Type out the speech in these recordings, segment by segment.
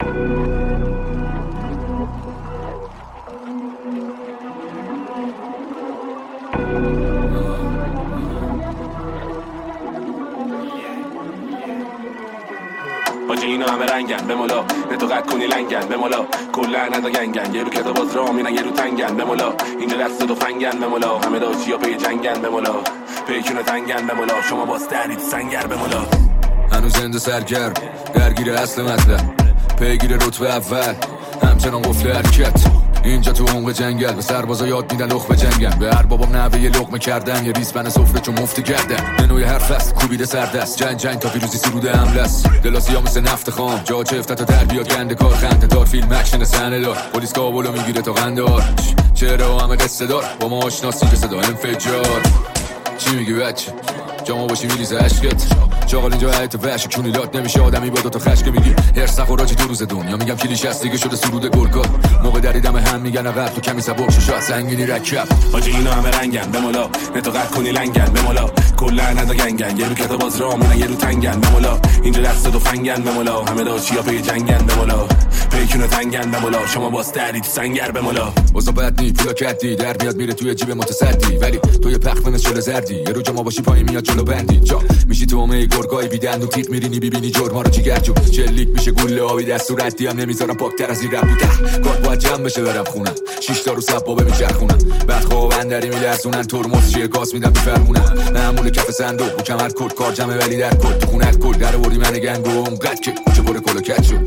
باجی اینا همه رنگن بمولا نتو قد کنی لنگن بمولا کلا ندا گنگن یه رو کتا باز را میرن یه رو تنگن بمولا اینجا دست دو فنگن بمولا همه داشتی یا پی جنگن بمولا پیکونه تنگن بمولا شما باز درید سنگر بمولا هنوز زنده سرگرم درگیر اصل مطلب پیگیر رتبه اول همچنان قفل حرکت اینجا تو عمق جنگل به سربازا یاد میدن لخ به جنگن به هر بابام نوه یه لقمه کردن یه ریسپن سفره چون مفتی کردن منوی حرف است کوبیده سردست جنگ تا پیروزی سروده حمله است دلاسی ها مثل نفت خام جا چفته تا در بیاد گنده کار خنده دار فیلم اکشن سنه دار پلیس کابلو میگیره تا قندار چرا همه قصه دار با ما آشناسی که صدا انفجار چی میگی بچه جامو باشی میریزه عشقت چاقال اینجا حیط وحش کونیلات نمیشه آدمی با دوتا خشک میگی هرس نخوراجی تو روز دنیا میگم کلیش هست دیگه شده سرود گرگا موقع دریدم هم میگن عقب تو کمی سبک شو شاید سنگینی رکب حاجی اینا همه رنگن بمولا نتو قد کنی لنگن بمولا کلا ندا گنگن یه رو کتا باز را میرن یه رو تنگن بمولا اینجا دست دو فنگن بمولا همه داشتی یا پی جنگن بمولا پیکونه تنگن بمولا شما باز درید سنگر بمولا واسه بد نی پولا کدی در میاد میره توی جیب متصدی ولی تو یه پخمن شل زردی یه رو جما باشی پای میاد جلو بندی جا میشی تو اومه گرگای بیدند و تیغ میرینی ببینی جرما رو جیگرجو شلیک میشه گله آبی دست و ردی هم نمیذارم پاکتر از این رب بوده کار باید جمع بشه برم خونم 6 تا رو سبابه میچرخونم بعد خواب اندری میلرزونن ترمز چیه گاز میدم میفرمونم معمول کف صندوق و کمر کد کار جمعه ولی در کد تو خونت کل در وردی من گنگو اونقدر که کوچه پر کلو کج شد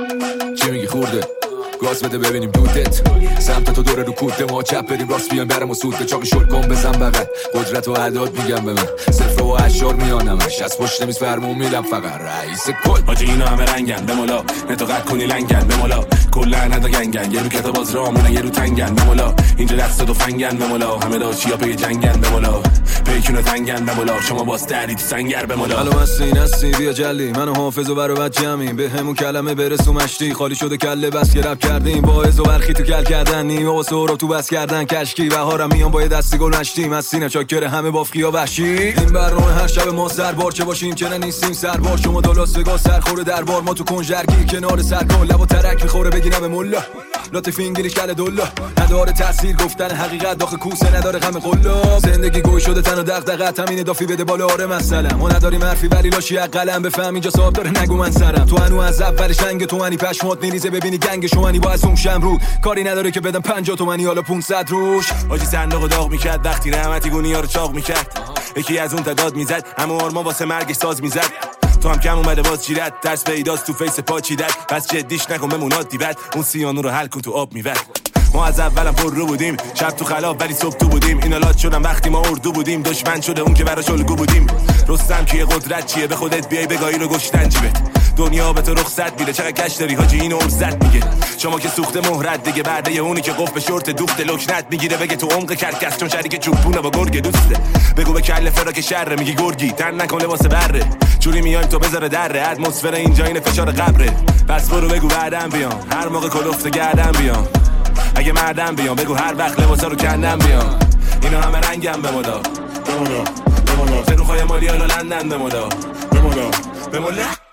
چی میگی خورده گاز بده ببینیم دودت سمت تو دوره رو کوده ما چپ بریم راست بیان برم و سوده چاقی شل کن بزن بغل قدرت و عداد میگم به من صفر و اشار میانمش از پشت میز فرمون میدم فقط رئیس کل حاجی اینا همه رنگن بمولا نتو قد کنی لنگن بمولا کلا ندا گنگن یه رو کتا باز را میرن یه رو تنگن بمولا اینجا دست دو فنگن بمولا همه داشتی یا پی جنگن بمولا پیکونه تنگن بمولا شما باز درید سنگر بمولا حالا مستی بیا جلی منو حافظ و برو بچه همین به همون کلمه برسو مشتی خالی شده کله بس که رب کردیم باعث و برخی تو کل کردن نیمه و سهراب تو بس کردن کشکی بهارم میان با یه دستی گل نشتیم از سینه چاکر همه بافقیا وحشی این برنامه هر شب ما سربار چه باشیم که نیستیم سربار شما دو لاس وگاس سرخوره دربار ما تو کنجرگی کنار سرکار لب و ترک میخوره بگینم به ملا لطف انگلیش کله دلا نداره تاثیر گفتن حقیقت داخل کوسه نداره غم قلا زندگی گوی شده تن و دغدغه همین دافی بده بالا آره مثلا ما نداریم حرفی ولی لاشی قلم بفهم اینجا صاحب داره نگو من سرم تو هنو از اول شنگ تو منی پشمات میریزه ببینی گنگ شومنی با ازوم شمرو کاری نداره که بدم 50 تومانی حالا 500 روش حاجی صندوق داغ میکرد وقتی رحمتی گونی‌ها رو چاق میکرد یکی از اون تعداد میزد اما آرما واسه مرگش ساز میزد تو هم کم اومده باز جیرت ترس پیداست تو فیس پا چیدت پس جدیش نکن بمون عادی بد اون سیانو رو حل کن تو آب میود ما از اولم پر رو بودیم شب تو خلاب ولی صبح تو بودیم اینا لات شدن وقتی ما اردو بودیم دشمن شده اون که براش الگو بودیم رستم کیه قدرت چیه به خودت بیای بگاهی رو گشتن جیبت دنیا به تو رخصت میده چقدر کش داری حاجی اینو عرضت میگه شما که سوخته مهرت دیگه بعد یه اونی که قف به شورت دوخت لکنت میگیره بگه تو عمق کرکس چون شریک چوبونه با گرگ دوسته بگو به کله فراک شر میگی گرگی تن نکن لباس بره چوری میایم تو بذاره دره اتمسفر اینجا این فشار قبره پس برو بگو بعدم بیام هر موقع کلفت گردم بیام اگه مردم بیام بگو هر وقت لباسا رو کندم بیام اینا همه رنگم بمولا بمولا بمولا سروخای مالی حالا لندن بمولا بمولا بمولا